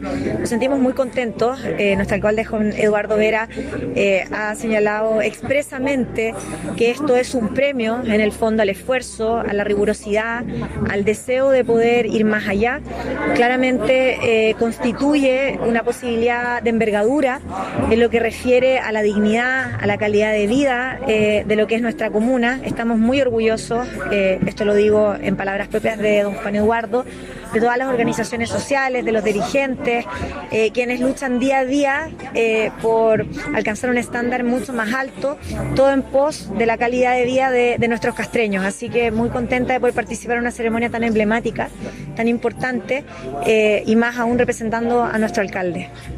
nos sentimos muy contentos. Nuestro alcalde Juan Eduardo Vera ha señalado expresamente que esto es un premio, en el fondo, al esfuerzo, a la rigurosidad, al deseo de poder ir más allá. Claramente constituye una posibilidad de envergadura en lo que refiere a la dignidad, a la calidad de vida de lo que es nuestra comuna. Estamos muy orgullosos, esto lo digo en palabras propias de don Juan Eduardo, de todas las organizaciones sociales, de los dirigentes, quienes luchan día a día por alcanzar un estándar mucho más alto, todo en pos de la calidad de vida de nuestros castreños. Así que muy contenta de poder participar en una ceremonia tan emblemática, tan importante, y más aún representando a nuestro alcalde.